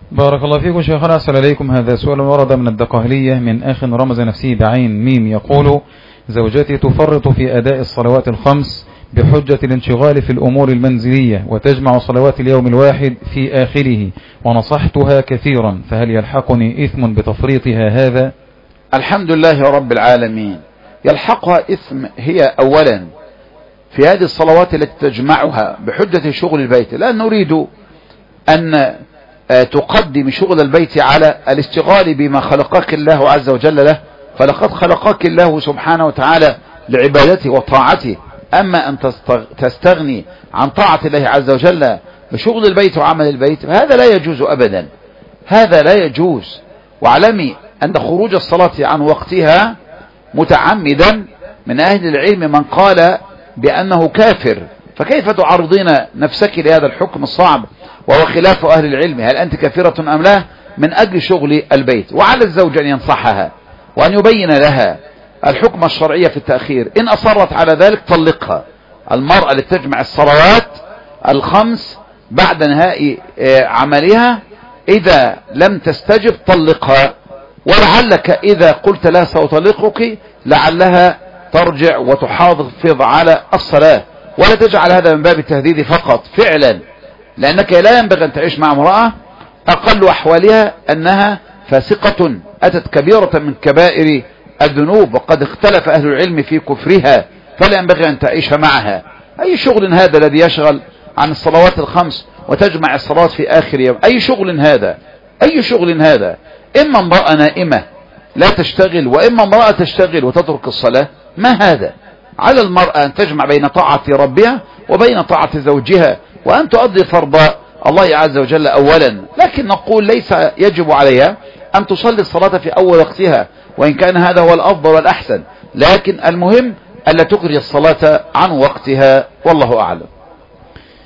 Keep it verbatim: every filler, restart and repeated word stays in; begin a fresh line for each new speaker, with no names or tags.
بارك الله فيكم شيخنا. أسأل عليكم، هذا سؤال ورد من الدقهلية من أخ رمز نفسه بعين ميم، يقول: زوجتي تفرط في أداء الصلوات الخمس بحجة الانشغال في الأمور المنزلية، وتجمع صلوات اليوم الواحد في آخره، ونصحتها كثيرا، فهل يلحقني إثم بتفريطها هذا؟
الحمد لله رب العالمين. يلحقها إثم هي أولا في هذه الصلوات التي تجمعها بحجة شغل البيت. لا نريد أن تقدم شغل البيت على الاشتغال بما خلقك الله عز وجل له، فلقد خلقك الله سبحانه وتعالى لعبادته وطاعته. أما أن تستغني عن طاعة الله عز وجل بشغل البيت وعمل البيت، فهذا لا يجوز أبدا، هذا لا يجوز. واعلمي أن خروج الصلاة عن وقتها متعمدا من أهل العلم من قال بأنه كافر، فكيف تعرضين نفسك لهذا الحكم الصعب وهو خلاف أهل العلم؟ هل أنت كافرة أم لا من أجل شغل البيت؟ وعلى الزوج أن ينصحها وأن يبين لها الحكم الشرعي في التأخير. إن أصرت على ذلك طلقها. المرأة التي تجمع الصلوات الخمس بعد نهاء عملها إذا لم تستجب طلقها، ولعلك إذا قلت لها سأطلقك لعلها ترجع وتحافظ على الصلاة، ولا تجعل هذا من باب التهديد فقط فعلا، لأنك لا ينبغي أن تعيش مع امرأة أقل أحوالها أنها فاسقة أتت كبيرة من كبائر الذنوب، وقد اختلف أهل العلم في كفرها، فلا ينبغي أن تعيش معها. أي شغل هذا الذي يشغل عن الصلوات الخمس وتجمع الصلوات في آخر يوم؟ أي شغل هذا؟ أي شغل هذا؟ إما امرأة نائمة لا تشتغل، وإما امرأة تشتغل وتترك الصلاة. ما هذا؟ على المرأة أن تجمع بين طاعة ربها وبين طاعة زوجها، وأن تؤدي فرض الله عز وجل أولا. لكن نقول ليس يجب عليها أن تصلي الصلاة في أول وقتها، وإن كان هذا هو الأفضل والأحسن، لكن المهم ألا تجري الصلاة عن وقتها، والله أعلم.